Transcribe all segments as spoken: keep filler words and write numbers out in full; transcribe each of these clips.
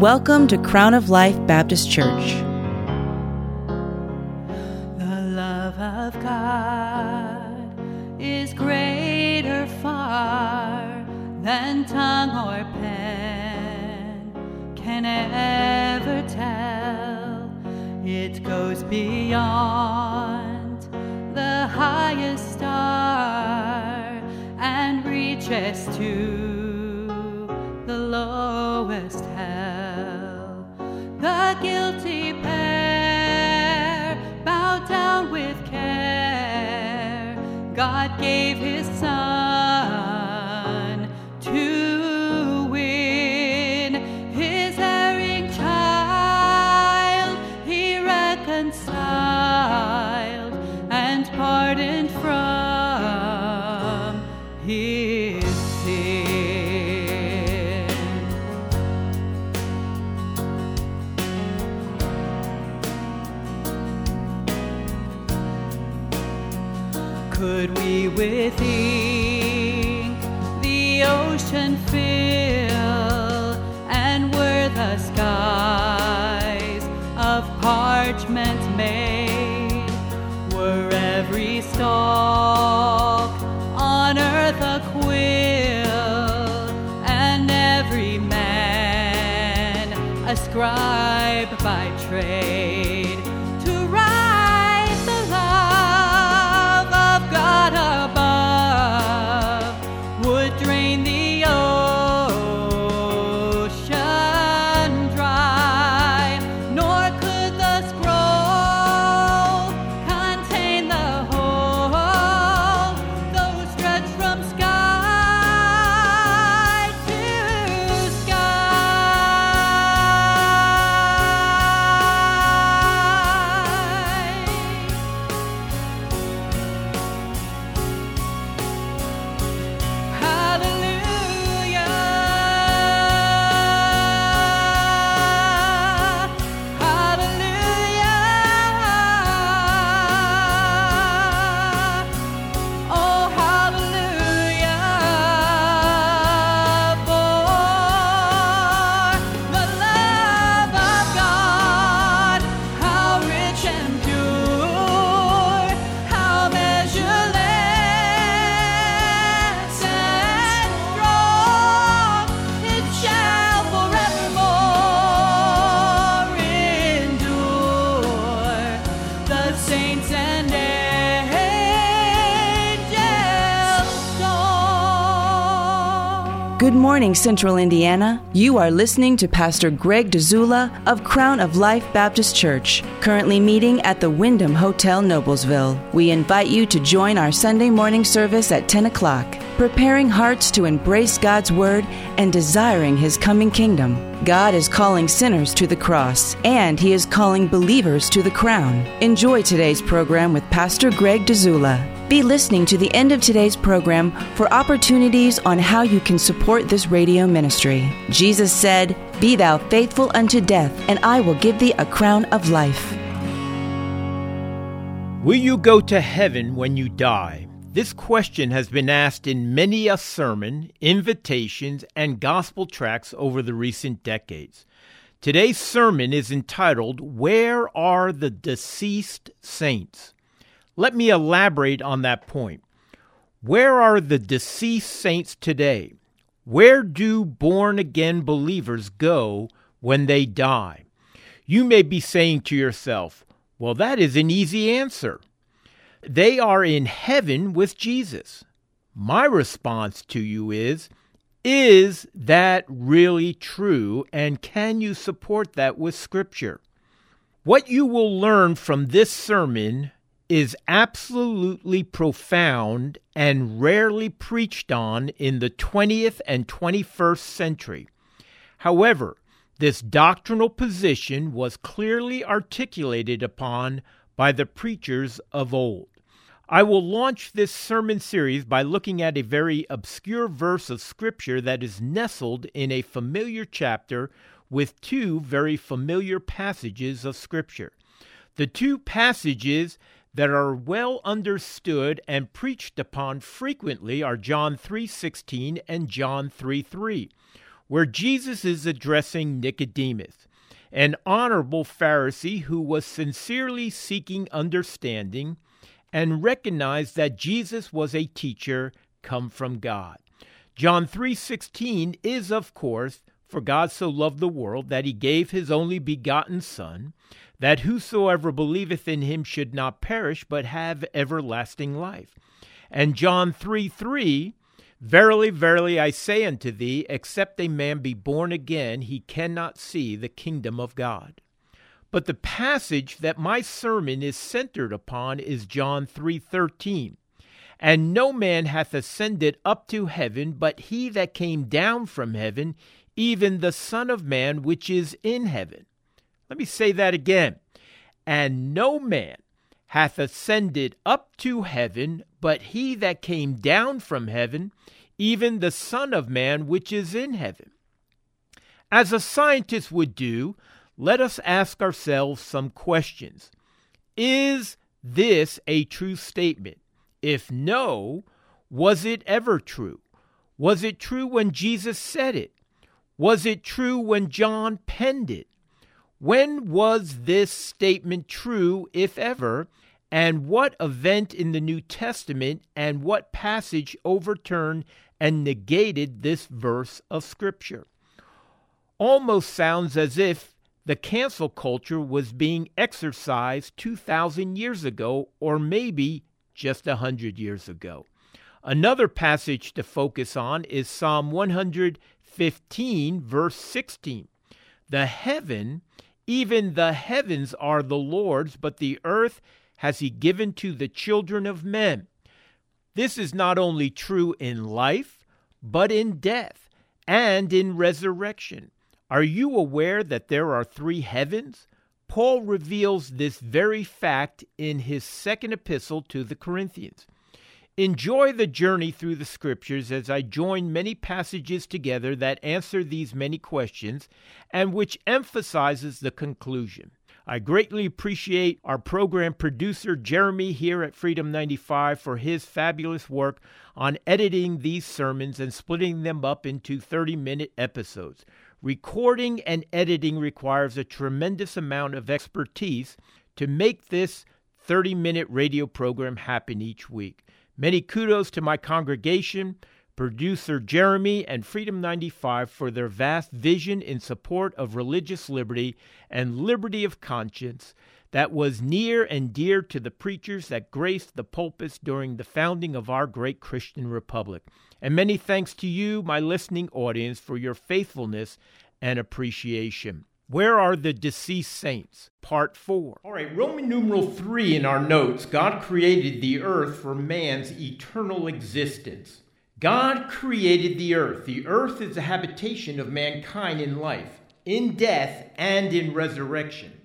Welcome to Crown of Life Baptist Church. The love of God is greater far than tongue or pen can ever tell. It goes beyond the highest star and reaches to the lowest hell. The guilty pair bowed down with care. God gave his son to win his erring child. He reconciled and pardoned from his sin. Could we with ink the ocean fill, and were the skies of parchment made, were every stalk on earth a quill, and every man a scribe by trade, to write the love of God above, would drain the ocean dry, nor could the scroll contain the whole, though stretched from sky to Good morning, Central Indiana. You are listening to Pastor Greg Dzula of Crown of Life Baptist Church, currently meeting at the Wyndham Hotel, Noblesville. We invite you to join our Sunday morning service at ten o'clock, preparing hearts to embrace God's Word and desiring His coming kingdom. God is calling sinners to the cross, and He is calling believers to the crown. Enjoy today's program with Pastor Greg Dzula. Be listening to the end of today's program for opportunities on how you can support this radio ministry. Jesus said, "Be thou faithful unto death, and I will give thee a crown of life." Will you go to heaven when you die? This question has been asked in many a sermon, invitations, and gospel tracts over the recent decades. Today's sermon is entitled, "Where Are the Deceased Saints?" Let me elaborate on that point. Where are the deceased saints today? Where do born-again believers go when they die? You may be saying to yourself, well, that is an easy answer. They are in heaven with Jesus. My response to you is, is that really true, and can you support that with Scripture? What you will learn from this sermon is absolutely profound and rarely preached on in the twentieth and twenty-first century. However, this doctrinal position was clearly articulated upon by the preachers of old. I will launch this sermon series by looking at a very obscure verse of Scripture that is nestled in a familiar chapter with two very familiar passages of Scripture. The two passages that are well understood and preached upon frequently are John three sixteen and John three three, where Jesus is addressing Nicodemus, an honorable Pharisee who was sincerely seeking understanding and recognized that Jesus was a teacher come from God. John three sixteen is, of course, for God so loved the world that he gave his only begotten Son, that whosoever believeth in him should not perish, but have everlasting life. And John three three, verily, verily, I say unto thee, except a man be born again, he cannot see the kingdom of God. But the passage that my sermon is centered upon is John three thirteen. And no man hath ascended up to heaven, but he that came down from heaven, even the Son of Man which is in heaven. Let me say that again. And no man hath ascended up to heaven, but he that came down from heaven, even the Son of Man which is in heaven. As a scientist would do, let us ask ourselves some questions. Is this a true statement? If no, was it ever true? Was it true when Jesus said it? Was it true when John penned it? When was this statement true, if ever? And what event in the New Testament and what passage overturned and negated this verse of Scripture? Almost sounds as if the cancel culture was being exercised two thousand years ago, or maybe just one hundred years ago. Another passage to focus on is Psalm one fifteen, verse sixteen. The heaven, even the heavens are the Lord's, but the earth has he given to the children of men. This is not only true in life, but in death and in resurrection. Are you aware that there are three heavens? Paul reveals this very fact in his second epistle to the Corinthians. Enjoy the journey through the Scriptures as I join many passages together that answer these many questions and which emphasizes the conclusion. I greatly appreciate our program producer, Jeremy, here at Freedom ninety-five for his fabulous work on editing these sermons and splitting them up into thirty-minute episodes. Recording and editing requires a tremendous amount of expertise to make this thirty-minute radio program happen each week. Many kudos to my congregation, producer Jeremy, and Freedom ninety-five for their vast vision in support of religious liberty and liberty of conscience that was near and dear to the preachers that graced the pulpits during the founding of our great Christian republic. And many thanks to you, my listening audience, for your faithfulness and appreciation. Where are the deceased saints? Part four. All right, Roman numeral three in our notes. God created the earth for man's eternal existence. God created the earth. The earth is the habitation of mankind in life, in death, and in resurrection.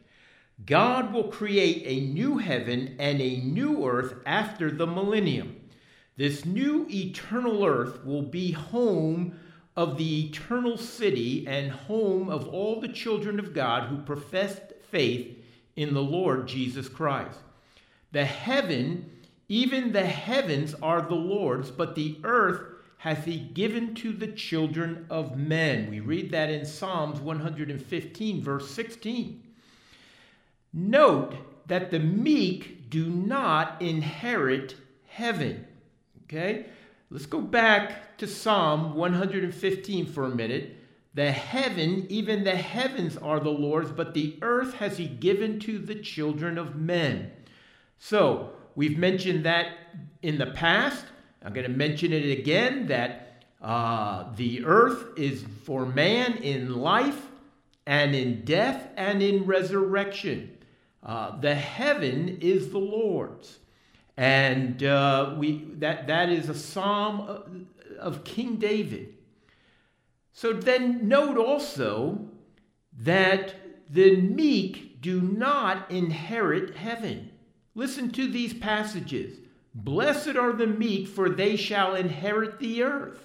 God will create a new heaven and a new earth after the millennium. This new eternal earth will be home of the eternal city and home of all the children of God who professed faith in the Lord Jesus Christ. The heaven, even the heavens are the Lord's, but the earth hath he given to the children of men. We read that in Psalms one fifteen, verse sixteen. Note that the meek do not inherit heaven. Okay? Let's go back to Psalm one fifteen for a minute. The heaven, even the heavens are the Lord's, but the earth has he given to the children of men. So, we've mentioned that in the past. I'm going to mention it again, that uh, the earth is for man in life and in death and in resurrection. Uh, the heaven is the Lord's. And uh, we that that is a psalm of, of King David. So then note also that the meek do not inherit heaven. Listen to these passages. Blessed are the meek, for they shall inherit the earth.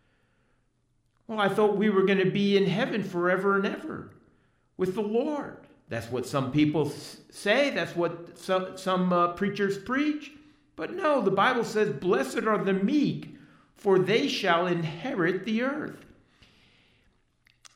Well, I thought we were going to be in heaven forever and ever with the Lord. That's what some people say. That's what some, some uh, preachers preach. But no, the Bible says, blessed are the meek, for they shall inherit the earth.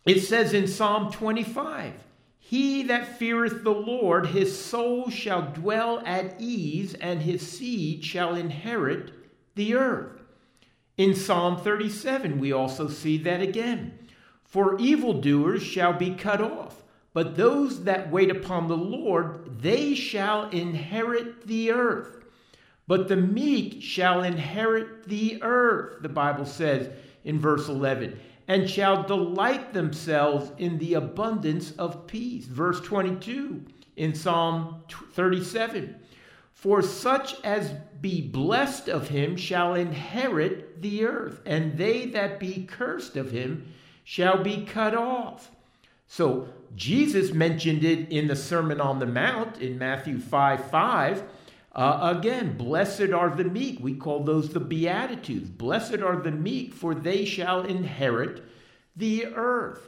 It says in Psalm twenty-five, he that feareth the Lord, his soul shall dwell at ease, and his seed shall inherit the earth. In Psalm thirty-seven, we also see that again. For evildoers shall be cut off, but those that wait upon the Lord, they shall inherit the earth. But the meek shall inherit the earth, the Bible says in verse eleven, and shall delight themselves in the abundance of peace. Verse twenty-two in Psalm thirty-seven, for such as be blessed of him shall inherit the earth, and they that be cursed of him shall be cut off. So Jesus mentioned it in the Sermon on the Mount in Matthew five five. Uh, again, blessed are the meek. We call those the Beatitudes. Blessed are the meek, for they shall inherit the earth.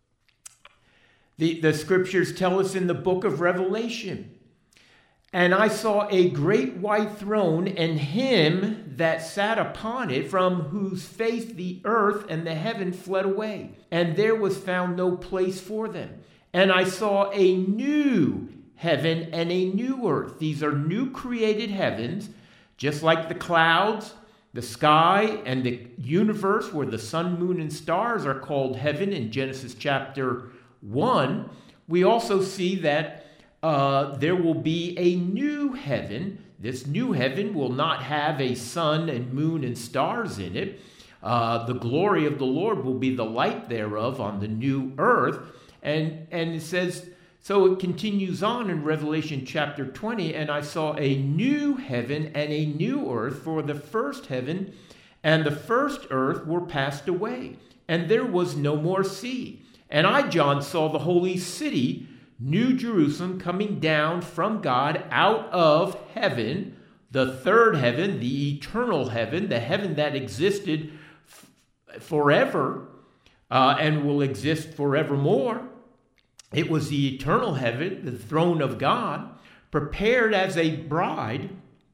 The, the scriptures tell us in the book of Revelation, and I saw a great white throne, and him that sat upon it, from whose face the earth and the heaven fled away, and there was found no place for them. And I saw a new heaven and a new earth. These are new created heavens, just like the clouds, the sky, and the universe, where the sun, moon, and stars are called heaven in Genesis chapter one. We also see that uh, there will be a new heaven. This new heaven will not have a sun and moon and stars in it. Uh, the glory of the Lord will be the light thereof on the new earth. And, and it says, so it continues on in Revelation chapter twenty, and I saw a new heaven and a new earth, for the first heaven and the first earth were passed away, and there was no more sea. And I, John, saw the holy city, New Jerusalem, coming down from God out of heaven, the third heaven, the eternal heaven, the heaven that existed f- forever uh, and will exist forevermore. It was the eternal heaven, the throne of God, prepared as a bride,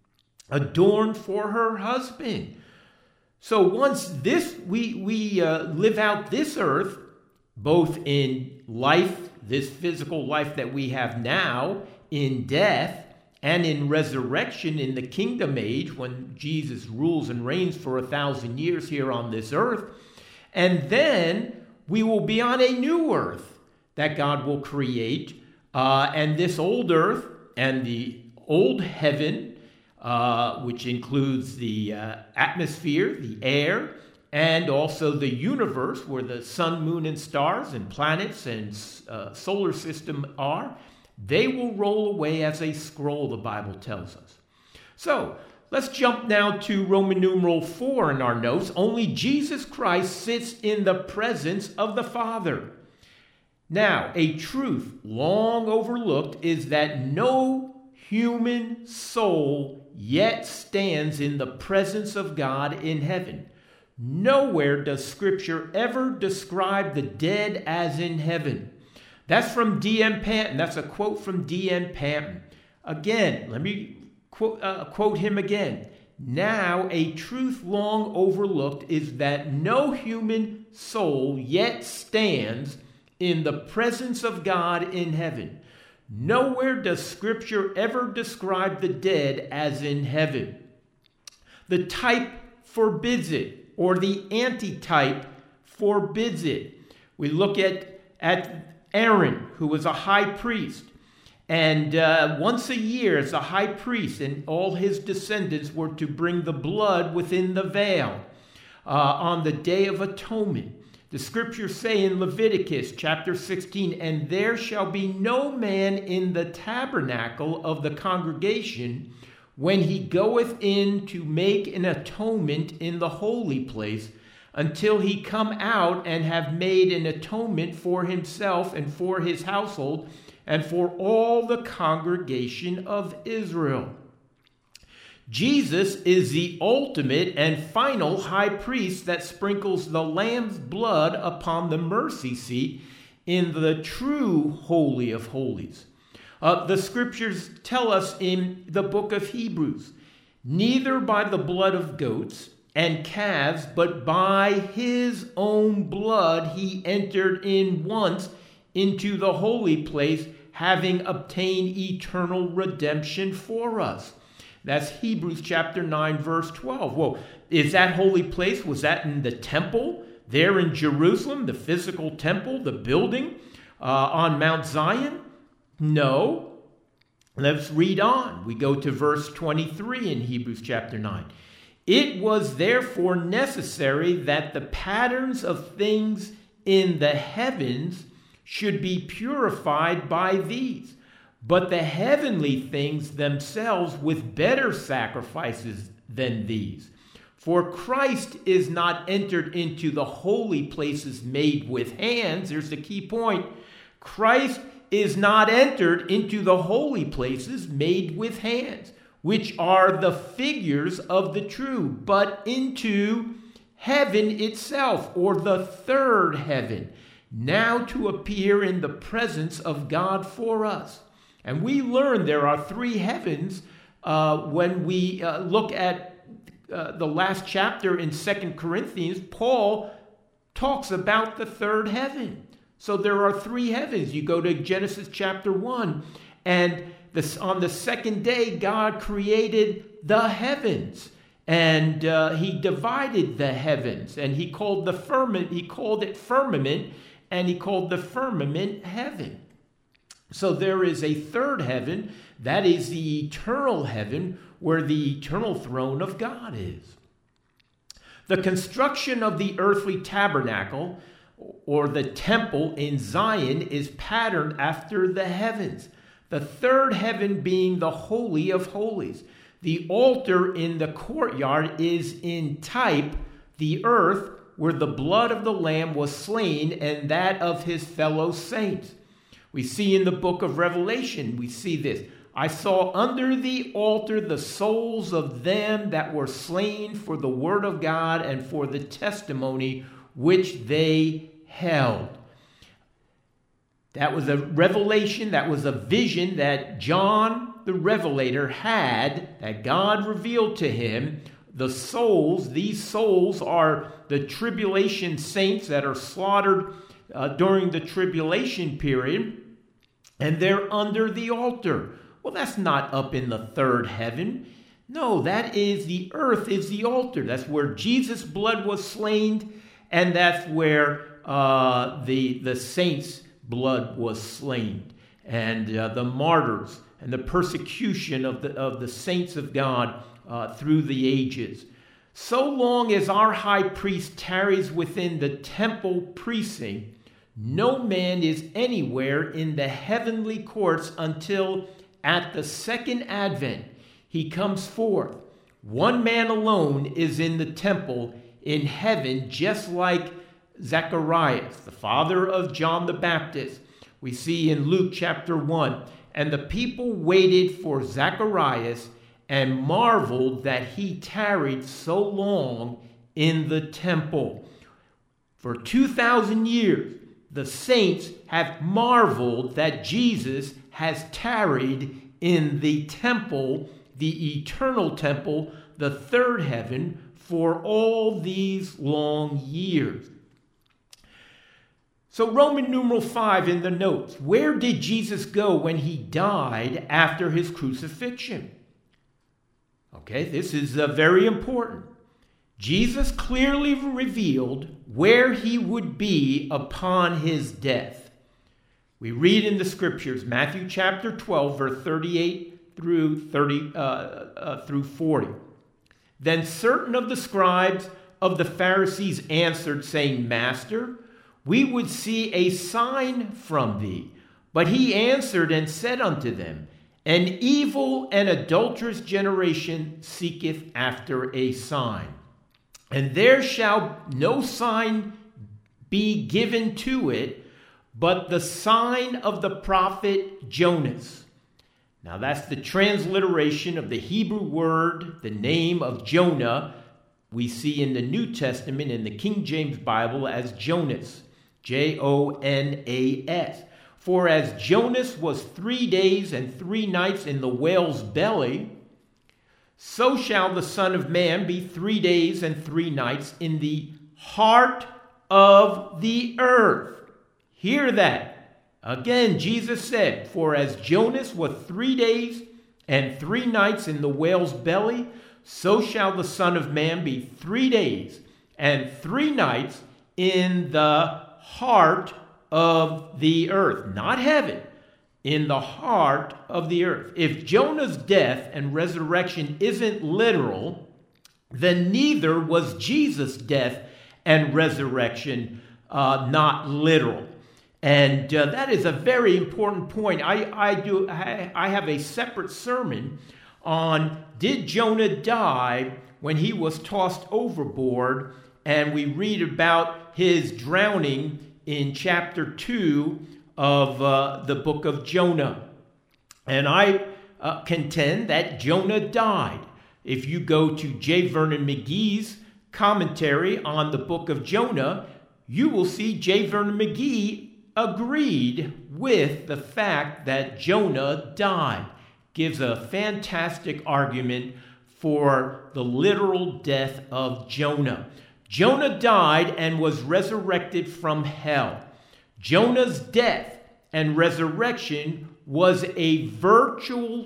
adorned for her husband. So once this, we, we uh, live out this earth, both in life, this physical life that we have now, in death, and in resurrection in the kingdom age, when Jesus rules and reigns for a thousand years here on this earth. And then we will be on a new earth that God will create, uh, and this old earth and the old heaven, uh, which includes the uh, atmosphere, the air, and also the universe, where the sun, moon, and stars and planets and uh, solar system are, they will roll away as a scroll, the Bible tells us. So let's jump now to Roman numeral four in our notes. Only Jesus Christ sits in the presence of the Father. Now, a truth long overlooked is that no human soul yet stands in the presence of God in heaven. Nowhere does Scripture ever describe the dead as in heaven. That's from D M Panton. That's a quote from D M Panton. Again, let me quote, uh, quote him again. Now, a truth long overlooked is that no human soul yet stands in the presence of God in heaven. Nowhere does Scripture ever describe the dead as in heaven. The type forbids it, or the antitype forbids it. We look at, at Aaron, who was a high priest, and uh, once a year as a high priest, and all his descendants were to bring the blood within the veil uh, on the Day of Atonement. The scriptures say in Leviticus chapter sixteen, and there shall be no man in the tabernacle of the congregation when he goeth in to make an atonement in the holy place, until he come out and have made an atonement for himself and for his household and for all the congregation of Israel. Jesus is the ultimate and final high priest that sprinkles the Lamb's blood upon the mercy seat in the true Holy of Holies. Uh, the scriptures tell us in the book of Hebrews, neither by the blood of goats and calves, but by his own blood he entered in once into the holy place, having obtained eternal redemption for us. That's Hebrews chapter nine, verse twelve. Well, is that holy place, was that in the temple there in Jerusalem, the physical temple, the building uh, on Mount Zion? No. Let's read on. We go to verse twenty-three in Hebrews chapter nine. It was therefore necessary that the patterns of things in the heavens should be purified by these, but the heavenly things themselves with better sacrifices than these. For Christ is not entered into the holy places made with hands. There's the key point. Christ is not entered into the holy places made with hands, which are the figures of the true, but into heaven itself, or the third heaven, now to appear in the presence of God for us. And we learn there are three heavens uh, when we uh, look at uh, the last chapter in Second Corinthians. Paul talks about the third heaven. So there are three heavens. You go to Genesis chapter one, and this, on the second day, God created the heavens, and uh, he divided the heavens, and he called the firmament, he called it firmament, and he called the firmament heaven. So there is a third heaven, that is the eternal heaven, where the eternal throne of God is. The construction of the earthly tabernacle, or the temple in Zion, is patterned after the heavens. The third heaven being the Holy of Holies. The altar in the courtyard is in type the earth where the blood of the Lamb was slain and that of his fellow saints. We see in the book of Revelation, we see this. I saw under the altar the souls of them that were slain for the word of God and for the testimony which they held. That was a revelation, that was a vision that John the Revelator had, that God revealed to him. The souls, these souls are the tribulation saints that are slaughtered uh, during the tribulation period, and they're under the altar. Well, that's not up in the third heaven. No, that is the earth is the altar. That's where Jesus' blood was slain, and that's where uh, the, the saints' blood was slain, and uh, the martyrs and the persecution of the of the saints of God uh, through the ages. So long as our high priest tarries within the temple precinct, no man is anywhere in the heavenly courts until at the second advent he comes forth. One man alone is in the temple in heaven, just like Zacharias, the father of John the Baptist. We see in Luke chapter one, and the people waited for Zacharias and marveled that he tarried so long in the temple. For two thousand years, the saints have marveled that Jesus has tarried in the temple, the eternal temple, the third heaven, for all these long years. So Roman numeral five in the notes. Where did Jesus go when he died after his crucifixion? Okay, this is uh, very important. Jesus clearly revealed where he would be upon his death. We read in the scriptures, Matthew chapter twelve, verse thirty-eight through thirty uh, uh, through forty. Then certain of the scribes of the Pharisees answered, saying, Master, we would see a sign from thee. But he answered and said unto them, An evil and adulterous generation seeketh after a sign, and there shall no sign be given to it, but the sign of the prophet Jonas. Now that's the transliteration of the Hebrew word, the name of Jonah, we see in the New Testament in the King James Bible as Jonas. J O N A S. For as Jonas was three days and three nights in the whale's belly, so shall the Son of Man be three days and three nights in the heart of the earth. Hear that. Again, Jesus said, for as Jonas was three days and three nights in the whale's belly, so shall the Son of Man be three days and three nights in the heart of the earth. Not heaven, in the heart of the earth. If Jonah's death and resurrection isn't literal, then neither was Jesus' death and resurrection uh, not literal. And uh, that is a very important point. I, I do. I, I have a separate sermon on did Jonah die when he was tossed overboard, and we read about his drowning in chapter two of uh, the book of Jonah. And I uh, contend that Jonah died. If you go to J. Vernon McGee's commentary on the book of Jonah, you will see J. Vernon McGee agreed with the fact that Jonah died. Gives a fantastic argument for the literal death of Jonah. Jonah died and was resurrected from hell. Jonah's death and resurrection was a virtual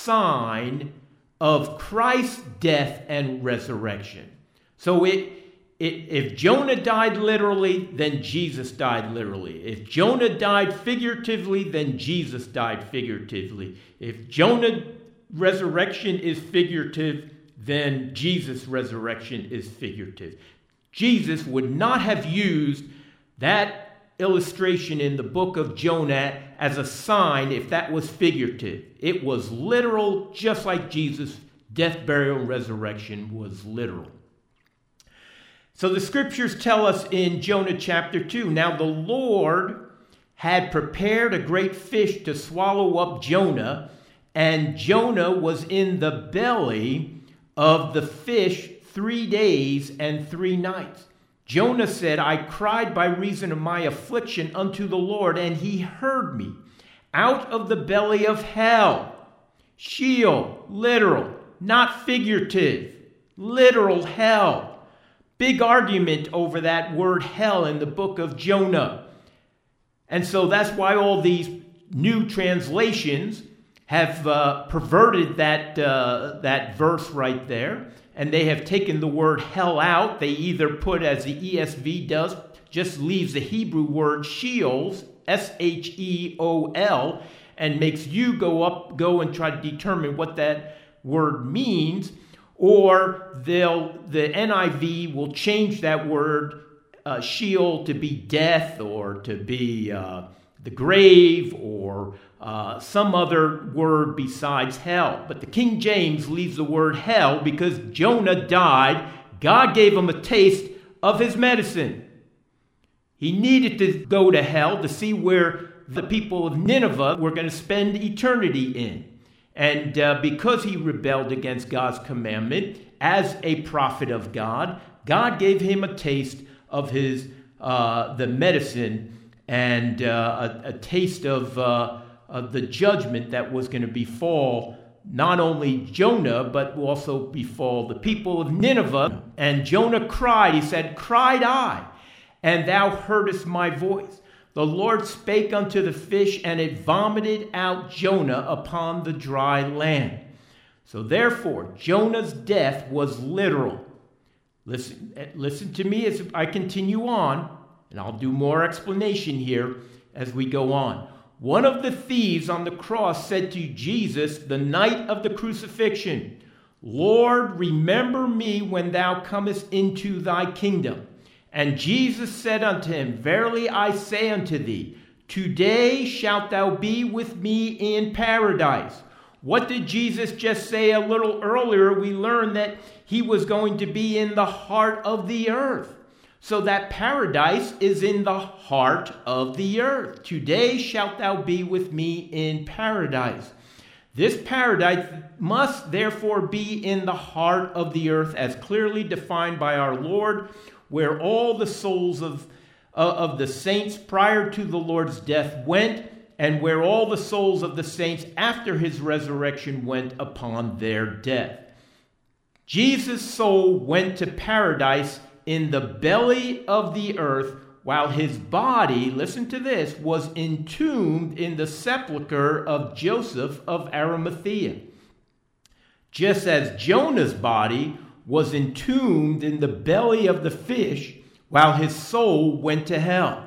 sign of Christ's death and resurrection. So it, it, if Jonah died literally, then Jesus died literally. If Jonah died figuratively, then Jesus died figuratively. If Jonah's resurrection is figurative, then Jesus' resurrection is figurative. Jesus would not have used that illustration in the book of Jonah as a sign if that was figurative. It was literal, just like Jesus' death, burial, and resurrection was literal. So the scriptures tell us in Jonah chapter two, now the Lord had prepared a great fish to swallow up Jonah, and Jonah was in the belly of the fish three days and three nights. Jonah said, I cried by reason of my affliction unto the Lord, and he heard me. Out of the belly of hell, Sheol, literal, not figurative, literal hell. Big argument over that word hell in the book of Jonah. And so that's why all these new translations have uh, perverted that, uh, that verse right there. And they have taken the word hell out. They either put, as the E S V does, just leaves the Hebrew word Sheol, S H E O L, and makes you go up, go and try to determine what that word means. Or they'll, the N I V will change that word uh, Sheol to be death, or to be uh, the grave, or uh, some other word besides hell. But the King James leaves the word hell because Jonah died. God gave him a taste of his medicine. He needed to go to hell to see where the people of Nineveh were going to spend eternity in. And uh, because he rebelled against God's commandment as a prophet of God, God gave him a taste of his uh, the medicine and uh, a, a taste of, uh, of the judgment that was going to befall not only Jonah, but also befall the people of Nineveh. And Jonah cried, he said, cried I, and thou heardest my voice. The Lord spake unto the fish, and it vomited out Jonah upon the dry land. So therefore, Jonah's death was literal. Listen, listen to me as I continue on, and I'll do more explanation here as we go on. One of the thieves on the cross said to Jesus the night of the crucifixion, Lord, remember me when thou comest into thy kingdom. And Jesus said unto him, verily I say unto thee, today shalt thou be with me in paradise. What did Jesus just say a little earlier? We learned that he was going to be in the heart of the earth. So that paradise is in the heart of the earth. Today shalt thou be with me in paradise. This paradise must therefore be in the heart of the earth, as clearly defined by our Lord, where all the souls of, uh, of the saints prior to the Lord's death went, and where all the souls of the saints after his resurrection went upon their death. Jesus' soul went to paradise in the belly of the earth, while his body, listen to this, was entombed in the sepulchre of Joseph of Arimathea. Just as Jonah's body was entombed in the belly of the fish, while his soul went to hell.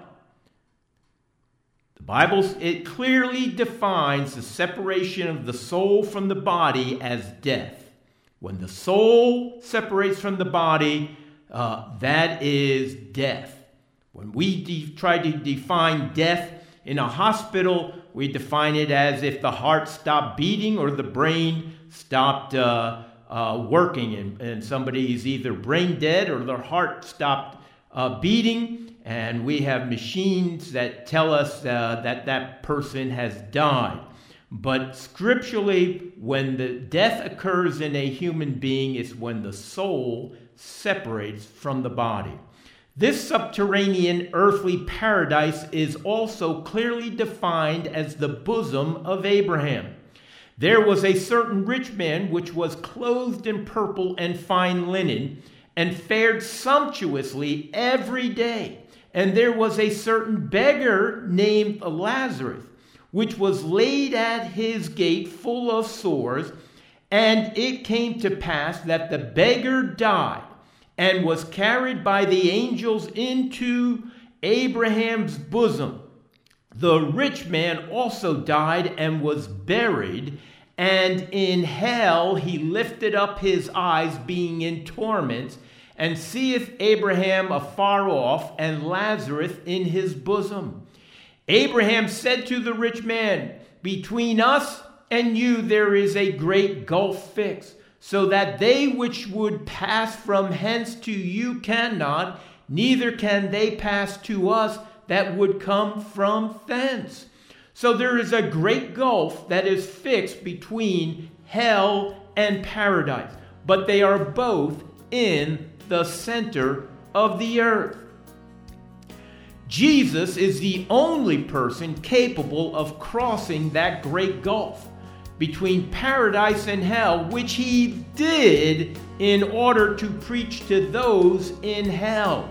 The Bible, it clearly defines the separation of the soul from the body as death. When the soul separates from the body, uh, that is death. When we de- try to define death in a hospital, we define it as if the heart stopped beating or the brain stopped uh, uh, working, and, and somebody is either brain dead or their heart stopped uh, beating, and we have machines that tell us uh, that that person has died. But scripturally, when the death occurs in a human being, it's when the soul separates from the body. This subterranean earthly paradise is also clearly defined as the bosom of Abraham. There was a certain rich man which was clothed in purple and fine linen, and fared sumptuously every day. And there was a certain beggar named Lazarus, which was laid at his gate full of sores. And it came to pass that the beggar died, and was carried by the angels into Abraham's bosom. The rich man also died and was buried, and in hell he lifted up his eyes, being in torments, and seeth Abraham afar off, and Lazarus in his bosom. Abraham said to the rich man, Between us and you there is a great gulf fixed, so that they which would pass from hence to you cannot, neither can they pass to us that would come from thence. So there is a great gulf that is fixed between hell and paradise, but they are both in the center of the earth. Jesus is the only person capable of crossing that great gulf between paradise and hell, which he did in order to preach to those in hell.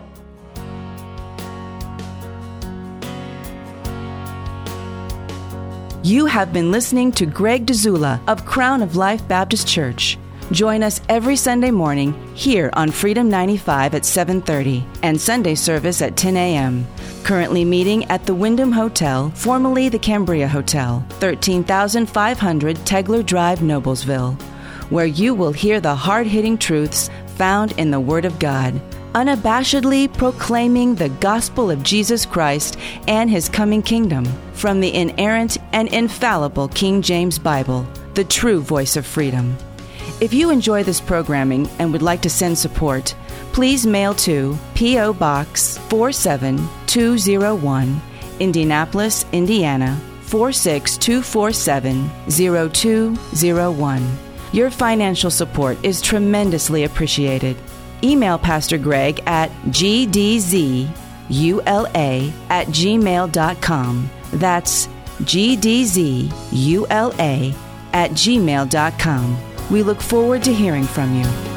You have been listening to Greg Dzula of Crown of Life Baptist Church. Join us every Sunday morning here on Freedom ninety-five at seven thirty and Sunday service at ten a.m. Currently meeting at the Wyndham Hotel, formerly the Cambria Hotel, thirteen thousand five hundred Tegler Drive, Noblesville, where you will hear the hard-hitting truths found in the Word of God, unabashedly proclaiming the gospel of Jesus Christ and His coming kingdom from the inerrant and infallible King James Bible, the true voice of freedom. If you enjoy this programming and would like to send support, please mail to P O. Box four seven two zero one, Indianapolis, Indiana four six two four seven zero two zero one. Your financial support is tremendously appreciated. Email Pastor Greg at g d z u l a at gmail dot com. That's g d z u l a at gmail dot com. We look forward to hearing from you.